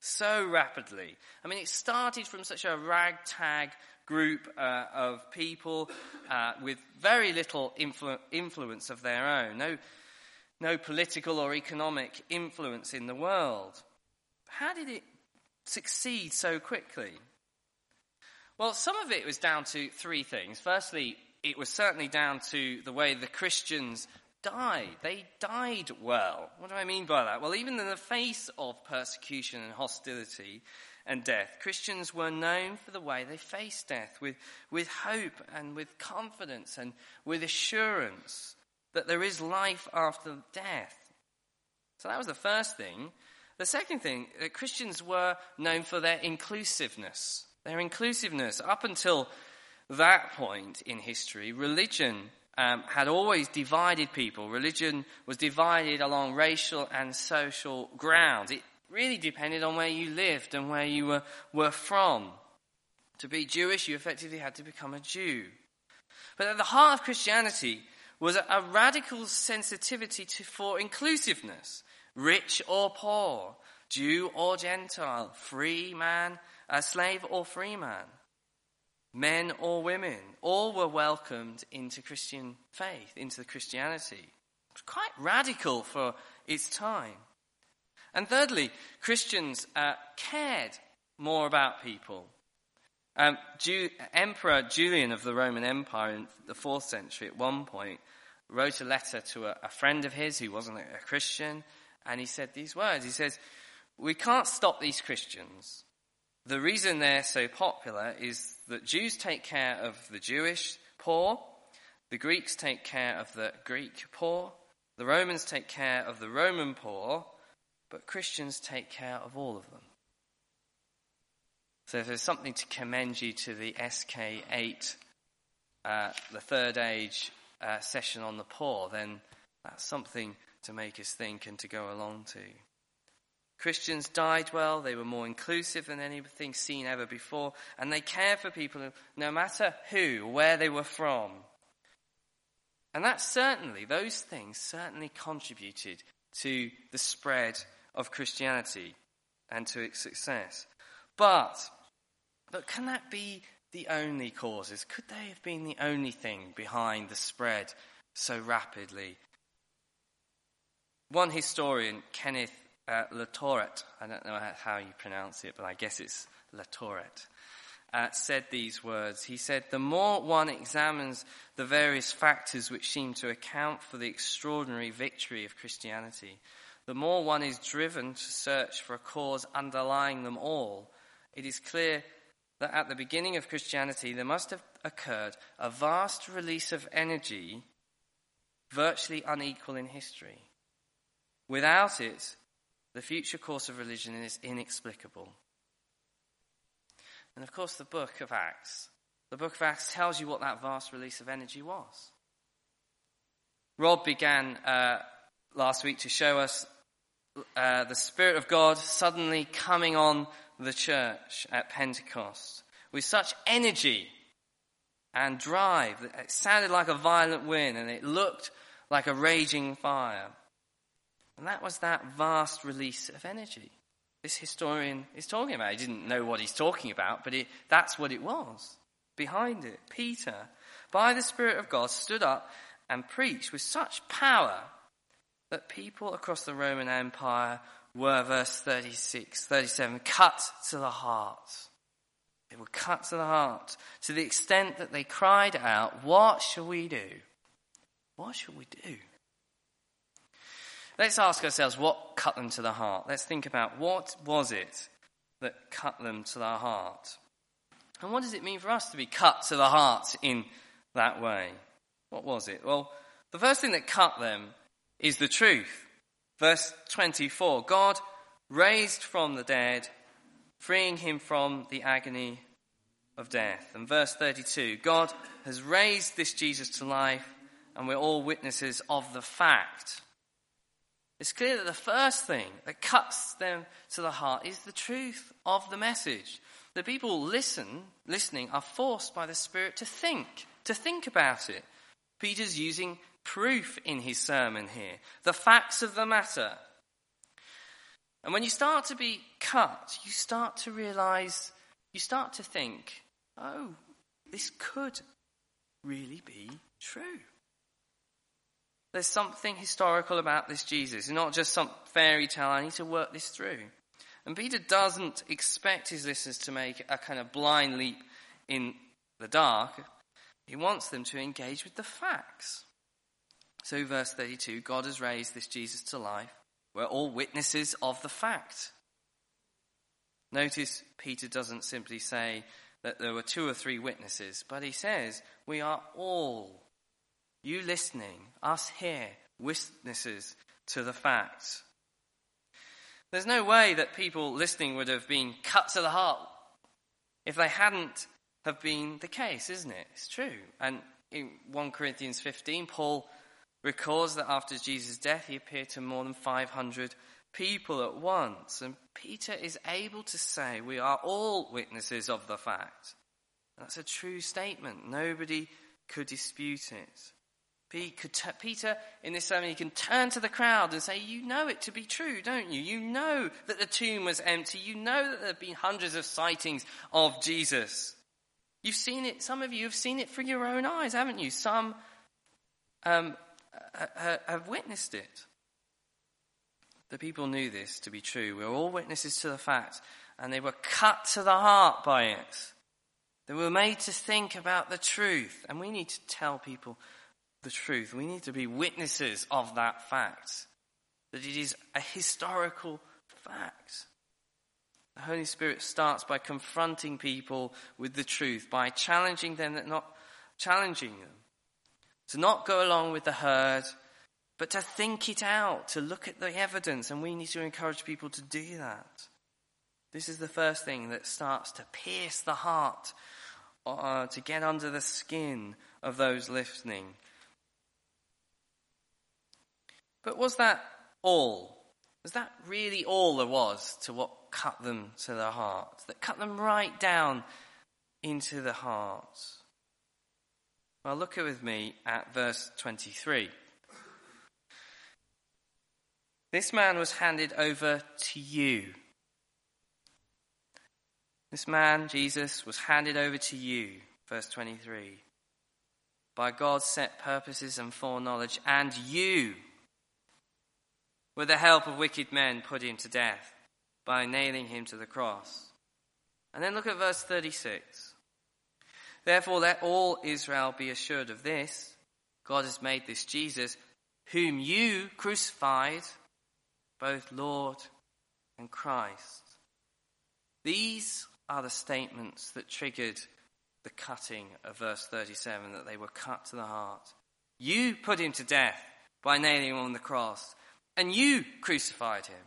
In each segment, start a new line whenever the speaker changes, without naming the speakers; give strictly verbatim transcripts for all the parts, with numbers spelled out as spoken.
so rapidly. I mean, it started from such a ragtag group uh, of people uh, with very little influ- influence of their own, no, no political or economic influence in the world. How did it succeed so quickly? Well, some of it was down to three things. Firstly, it was certainly down to the way the Christians died. They died well. What do I mean by that? Well, even in the face of persecution and hostility and death, Christians were known for the way they faced death, with, with hope and with confidence and with assurance that there is life after death. So that was the first thing. The second thing, that Christians were known for their inclusiveness. Their inclusiveness. Up until that point in history, religion um, had always divided people. Religion was divided along racial and social grounds. It really depended on where you lived and where you were, were from. To be Jewish, you effectively had to become a Jew. But at the heart of Christianity was a, a radical sensitivity to, for inclusiveness. Rich or poor, Jew or Gentile, free man, a slave or free man, men or women, all were welcomed into Christian faith, into the Christianity. It was quite radical for its time. And thirdly, Christians uh, cared more about people. Um, Jew, Emperor Julian of the Roman Empire in the fourth century at one point wrote a letter to a, a friend of his who wasn't a Christian, and he said these words. He says, "We can't stop these Christians. The reason they're so popular is that Jews take care of the Jewish poor, the Greeks take care of the Greek poor, the Romans take care of the Roman poor, but Christians take care of all of them." So if there's something to commend you to the S K eight, uh, the Third Age uh, session on the poor, then that's something to make us think and to go along to. Christians died well, they were more inclusive than anything seen ever before, and they cared for people no matter who, where they were from. And that certainly, those things certainly contributed to the spread of Christianity and to its success. But, but can that be the only causes? Could they have been the only thing behind the spread so rapidly? One historian, Kenneth uh, Latourette, I don't know how you pronounce it, but I guess it's Latourette, uh, said these words. He said, "The more one examines the various factors which seem to account for the extraordinary victory of Christianity, the more one is driven to search for a cause underlying them all. It is clear that at the beginning of Christianity there must have occurred a vast release of energy virtually unequal in history. Without it, the future course of religion is inexplicable." And of course the book of Acts, the book of Acts tells you what that vast release of energy was. Rob began uh, last week to show us uh, the Spirit of God suddenly coming on the church at Pentecost with such energy and drive that it sounded like a violent wind and it looked like a raging fire. And that was that vast release of energy this historian is talking about. He didn't know what he's talking about, but it, that's what it was behind it. Peter, by the Spirit of God, stood up and preached with such power that people across the Roman Empire were, verse thirty-six, thirty-seven, cut to the heart. They were cut to the heart to the extent that they cried out, "What shall we do? What shall we do?" Let's ask ourselves what cut them to the heart. Let's think about what was it that cut them to the heart. And what does it mean for us to be cut to the heart in that way? What was it? Well, the first thing that cut them is the truth. Verse twenty-four, God raised from the dead, freeing him from the agony of death. And verse thirty-two, God has raised this Jesus to life, and we're all witnesses of the fact. It's clear that the first thing that cuts them to the heart is the truth of the message. The people listen, listening are forced by the Spirit to think, to think about it. Peter's using proof in his sermon here, the facts of the matter. And when you start to be cut, you start to realize, you start to think, oh, this could really be true. There's something historical about this Jesus. It's not just some fairy tale. I need to work this through. And Peter doesn't expect his listeners to make a kind of blind leap in the dark. He wants them to engage with the facts. So verse thirty-two, God has raised this Jesus to life. We're all witnesses of the fact. Notice Peter doesn't simply say that there were two or three witnesses, but he says we are all, you listening, us here, witnesses to the facts. There's no way that people listening would have been cut to the heart if they hadn't have been the case, isn't it? It's true. And in First Corinthians fifteen, Paul records that after Jesus' death, he appeared to more than five hundred people at once. And Peter is able to say, we are all witnesses of the fact. That's a true statement. Nobody could dispute it. Peter, in this sermon, he can turn to the crowd and say, you know it to be true, don't you? You know that the tomb was empty. You know that there have been hundreds of sightings of Jesus. You've seen it. Some of you have seen it through your own eyes, haven't you? Some um, have witnessed it. The people knew this to be true. We were all witnesses to the fact, and they were cut to the heart by it. They were made to think about the truth, and we need to tell people the truth. We need to be witnesses of that fact, that it is a historical fact. The Holy Spirit starts by confronting people with the truth, by challenging them, not challenging them, to not go along with the herd, but to think it out, to look at the evidence, and we need to encourage people to do that. This is the first thing that starts to pierce the heart, uh, to get under the skin of those listening. But was that all? Was that really all there was to what cut them to the heart? That cut them right down into the heart? Well, look with me at verse twenty-three. This man was handed over to you. This man, Jesus, was handed over to you, verse twenty-three, by God's set purposes and foreknowledge, and you, with the help of wicked men, put him to death by nailing him to the cross. And then look at verse thirty-six. Therefore let all Israel be assured of this, God has made this Jesus, whom you crucified, both Lord and Christ. These are the statements that triggered the cutting of verse thirty-seven, that they were cut to the heart. You put him to death by nailing him on the cross, and you crucified him.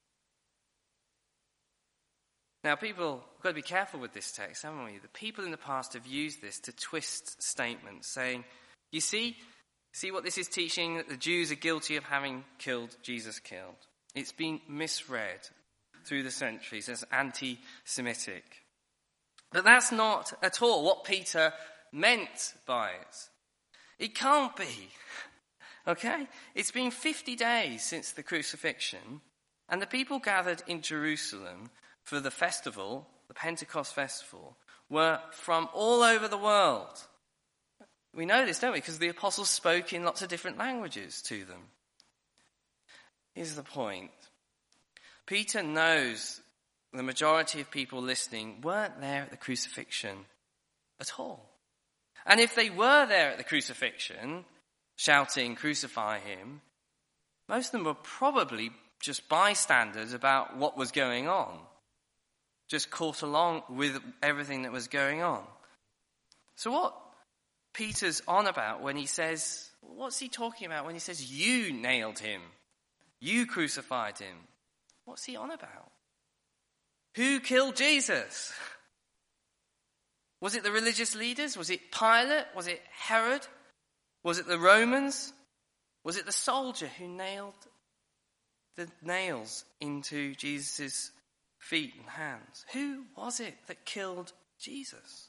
Now, people, we've got to be careful with this text, haven't we? The people in the past have used this to twist statements, saying, you see, see what this is teaching, that the Jews are guilty of having killed Jesus killed. It's been misread through the centuries as anti-Semitic. But that's not at all what Peter meant by it. It can't be. Okay? It's been fifty days since the crucifixion, and the people gathered in Jerusalem for the festival, the Pentecost festival, were from all over the world. We know this, don't we? Because the apostles spoke in lots of different languages to them. Here's the point. Peter knows the majority of people listening weren't there at the crucifixion at all. And if they were there at the crucifixion, shouting, crucify him, most of them were probably just bystanders about what was going on, just caught along with everything that was going on. So what Peter's on about when he says, what's he talking about when he says, you nailed him, you crucified him? What's he on about? Who killed Jesus? Was it the religious leaders? Was it Pilate? Was it Herod? Was it the Romans? Was it the soldier who nailed the nails into Jesus' feet and hands? Who was it that killed Jesus?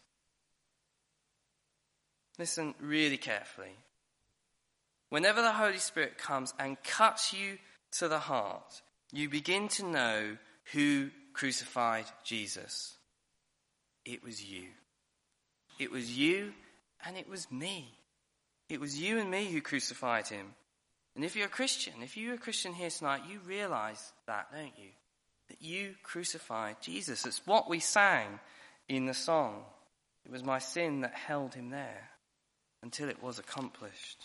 Listen really carefully. Whenever the Holy Spirit comes and cuts you to the heart, you begin to know who crucified Jesus. It was you. It was you and it was me. It was you and me who crucified him. And if you're a Christian, if you're a Christian here tonight, you realize that, don't you? That you crucified Jesus. It's what we sang in the song. It was my sin that held him there until it was accomplished.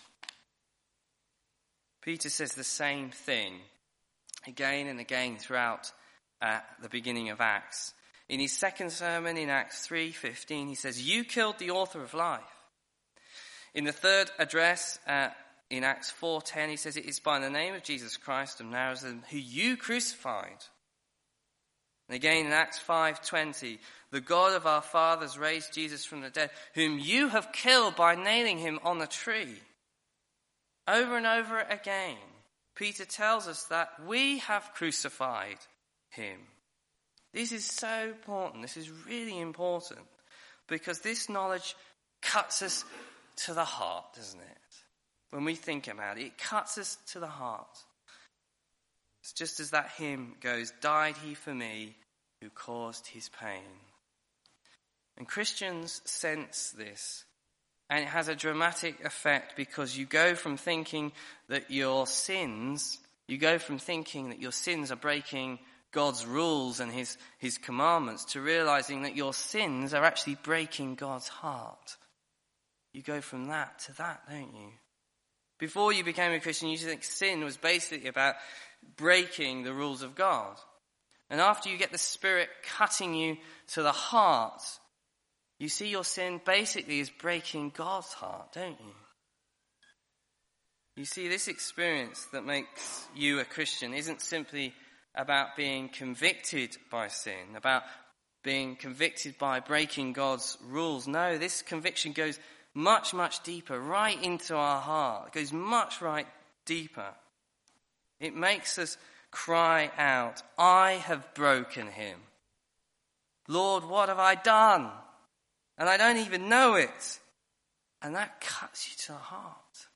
Peter says the same thing again and again throughout uh, the beginning of Acts. In his second sermon in Acts three fifteen, he says, "You killed the author of life." In the third address uh, in Acts four ten, he says, "It is by the name of Jesus Christ of Nazareth who you crucified." And again in Acts five twenty, "The God of our fathers raised Jesus from the dead, whom you have killed by nailing him on the tree." Over and over again, Peter tells us that we have crucified him. This is so important. This is really important because this knowledge cuts us to the heart, doesn't it? When we think about it, it cuts us to the heart. It's just as that hymn goes, "Died he for me who caused his pain." And Christians sense this, and it has a dramatic effect because you go from thinking that your sins, you go from thinking that your sins are breaking God's rules and his, his commandments to realizing that your sins are actually breaking God's heart. You go from that to that, don't you? Before you became a Christian, you used to think sin was basically about breaking the rules of God. And after you get the Spirit cutting you to the heart, you see your sin basically as breaking God's heart, don't you? You see, this experience that makes you a Christian isn't simply about being convicted by sin, about being convicted by breaking God's rules. No, this conviction goes much, much deeper, right into our heart. It goes much right deeper. It makes us cry out, "I have broken him. Lord, what have I done? And I don't even know it." And that cuts you to the heart.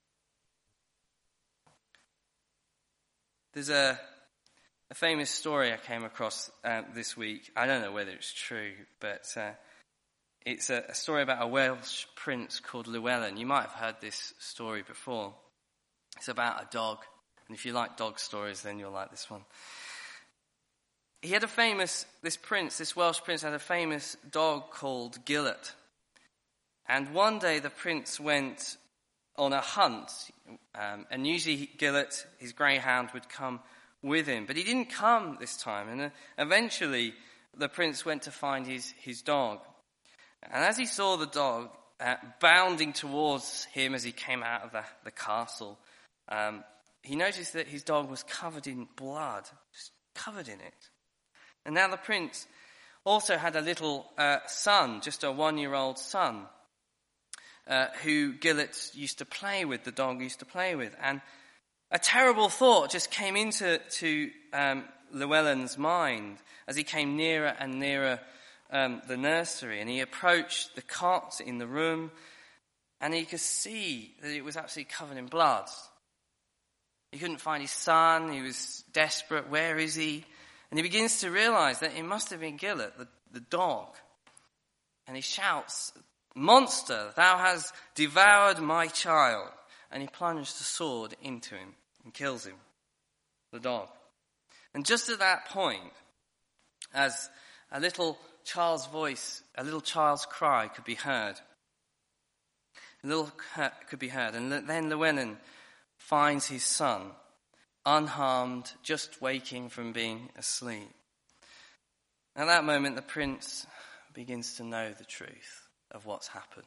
There's a, a famous story I came across uh, this week. I don't know whether it's true, but uh, it's a, a story about a Welsh prince called Llewellyn. You might have heard this story before. It's about a dog. And if you like dog stories, then you'll like this one. He had a famous, this prince, this Welsh prince had a famous dog called Gillet. And one day the prince went on a hunt. Um, and usually Gillet, his greyhound, would come with him. But he didn't come this time. And uh, eventually the prince went to find his, his dog. And as he saw the dog uh, bounding towards him as he came out of the, the castle, um, he noticed that his dog was covered in blood, just covered in it. And now the prince also had a little uh, son, just a one-year-old son, uh, who Gillet used to play with, the dog used to play with. And a terrible thought just came into to um, Llewellyn's mind as he came nearer and nearer um, the nursery. And he approached the cot in the room, and he could see that it was absolutely covered in blood. He couldn't find his son. He was desperate. Where is he? And he begins to realize that it must have been Gillet, the, the dog. And he shouts, "Monster, thou hast devoured my child." And he plunged the sword into him and kills him, the dog. And just at that point, as a little child's voice, a little child's cry could be heard, a little could be heard, and then Llewellyn finds his son unharmed, just waking from being asleep. At that moment, the prince begins to know the truth of what's happened.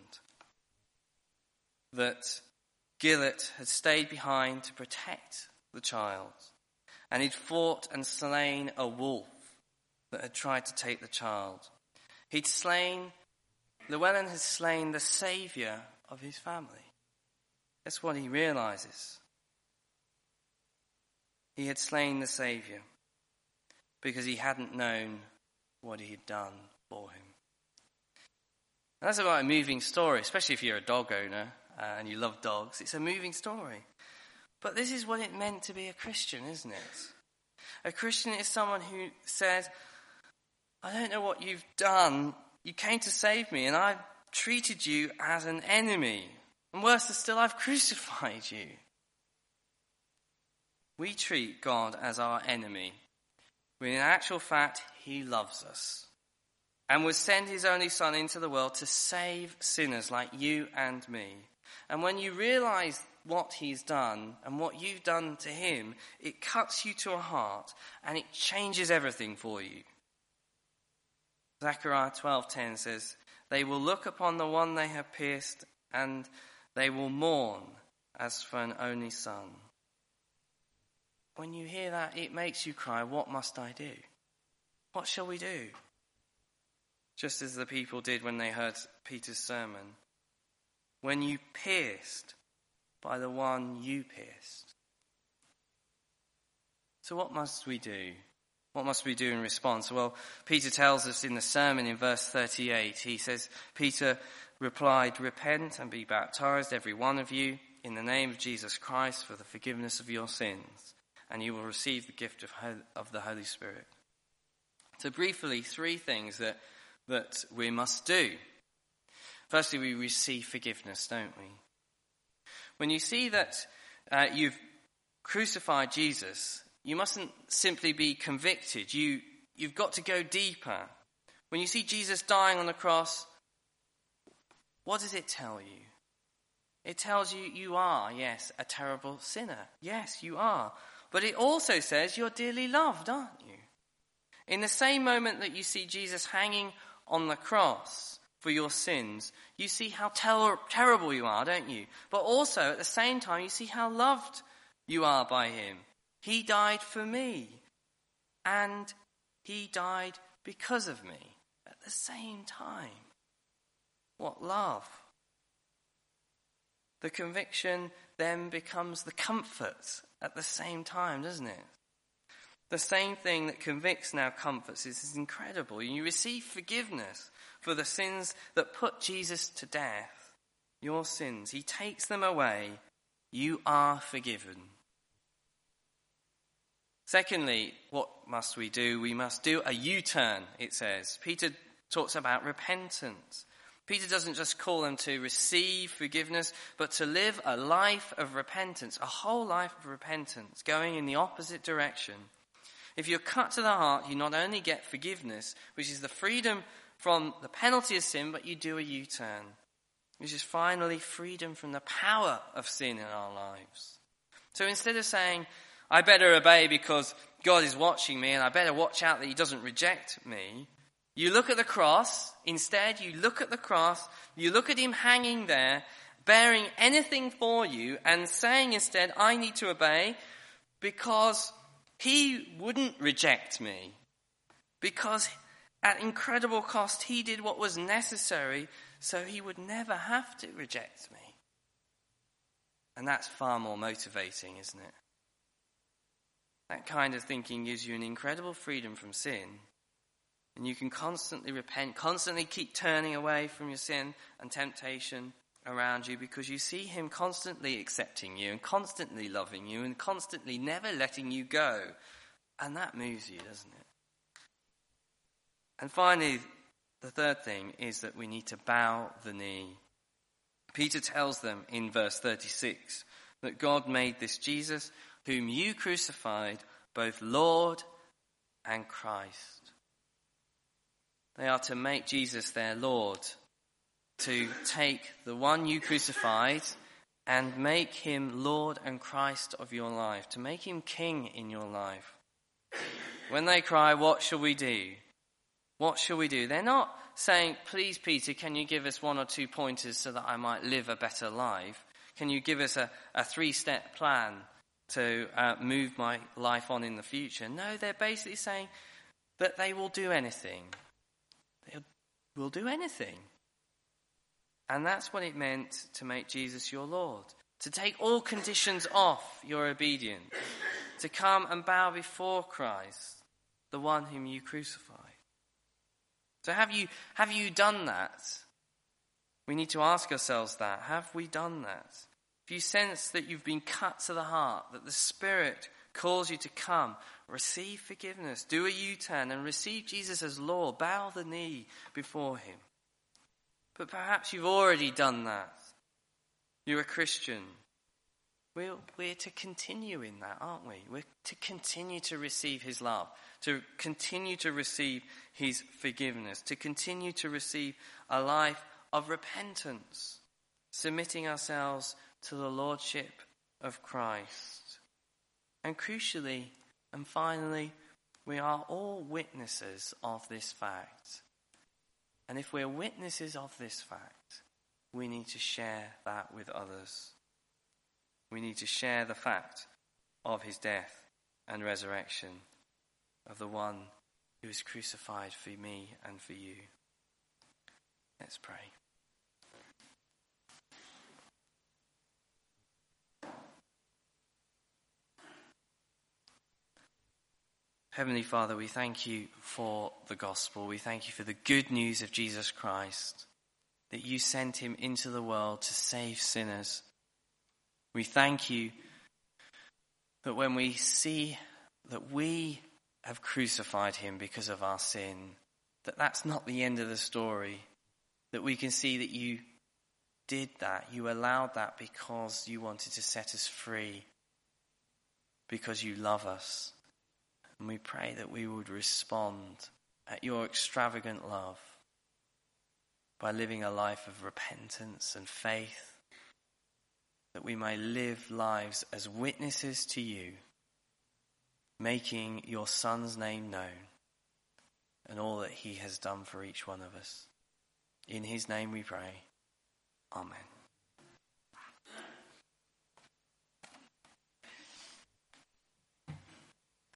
That Gillet had stayed behind to protect the child, and he'd fought and slain a wolf that had tried to take the child. He'd slain, Llewellyn had slain the saviour of his family. That's what he realizes. He had slain the Saviour because he hadn't known what he had done for him. And that's about a moving story, especially if you're a dog owner uh, and you love dogs. It's a moving story. But this is what it meant to be a Christian, isn't it? A Christian is someone who says, I don't know what you've done. You came to save me and I've treated you as an enemy. And worse still, I've crucified you. We treat God as our enemy, when in actual fact, he loves us and would send his only son into the world to save sinners like you and me. And when you realize what he's done and what you've done to him, it cuts you to a heart and it changes everything for you. Zechariah twelve ten says, they will look upon the one they have pierced and they will mourn as for an only son. When you hear that, it makes you cry, what must I do? What shall we do? Just as the people did when they heard Peter's sermon. When you pierced by the one you pierced. So what must we do? What must we do in response? Well, Peter tells us in the sermon in verse thirty-eight, he says, Peter replied, repent and be baptized, every one of you, in the name of Jesus Christ for the forgiveness of your sins, and you will receive the gift of, of the Holy Spirit. So briefly, three things that, that we must do. Firstly, we receive forgiveness, don't we? When you see that uh, you've crucified Jesus, you mustn't simply be convicted. You, you've got to go deeper. When you see Jesus dying on the cross, what does it tell you? It tells you you are, yes, a terrible sinner. Yes, you are. But it also says you're dearly loved, aren't you? In the same moment that you see Jesus hanging on the cross for your sins, you see how ter- terrible you are, don't you? But also, at the same time, you see how loved you are by him. He died for me, and he died because of me at the same time. What love. The conviction then becomes the comfort at the same time, doesn't it? The same thing that convicts now comforts. This is incredible. You receive forgiveness for the sins that put Jesus to death. Your sins. He takes them away. You are forgiven. Secondly, what must we do? We must do a U-turn, it says. Peter talks about repentance. Peter doesn't just call them to receive forgiveness, but to live a life of repentance, a whole life of repentance, going in the opposite direction. If you're cut to the heart, you not only get forgiveness, which is the freedom from the penalty of sin, but you do a U-turn, which is finally freedom from the power of sin in our lives. So instead of saying, I better obey because God is watching me and I better watch out that he doesn't reject me, you look at the cross. Instead, you look at the cross, you look at him hanging there, bearing anything for you and saying instead, I need to obey because he wouldn't reject me. Because at incredible cost, he did what was necessary so he would never have to reject me. And that's far more motivating, isn't it? That kind of thinking gives you an incredible freedom from sin. And you can constantly repent, constantly keep turning away from your sin and temptation around you because you see him constantly accepting you and constantly loving you and constantly never letting you go. And that moves you, doesn't it? And finally, the third thing is that we need to bow the knee. Peter tells them in verse thirty-six that God made this Jesus, whom you crucified, both Lord and Christ. They are to make Jesus their Lord, to take the one you crucified and make him Lord and Christ of your life, to make him King in your life. When they cry, what shall we do? What shall we do? They're not saying, please, Peter, can you give us one or two pointers so that I might live a better life? Can you give us a, a three-step plan to uh, move my life on in the future? No, they're basically saying that they will do anything. They will do anything. And that's what it meant to make Jesus your Lord. To take all conditions off your obedience. To come and bow before Christ, the one whom you crucified. So have you, have you done that? We need to ask ourselves that. Have we done that? If you sense that you've been cut to the heart, that the Spirit calls you to come, receive forgiveness, do a U-turn and receive Jesus as Lord. Bow the knee before him. But perhaps you've already done that. You're a Christian. We're, we're to continue in that, aren't we? We're to continue to receive his love, to continue to receive his forgiveness, to continue to receive a life of repentance, submitting ourselves to the lordship of Christ. And crucially, and finally, we are all witnesses of this fact. And if we're witnesses of this fact, we need to share that with others. We need to share the fact of his death and resurrection, of the one who was crucified for me and for you. Let's pray. Heavenly Father, we thank you for the gospel. We thank you for the good news of Jesus Christ, that you sent him into the world to save sinners. We thank you that when we see that we have crucified him because of our sin, that that's not the end of the story, that we can see that you did that, you allowed that because you wanted to set us free, because you love us. And we pray that we would respond at your extravagant love by living a life of repentance and faith, that we may live lives as witnesses to you, making your Son's name known and all that he has done for each one of us. In his name we pray. Amen.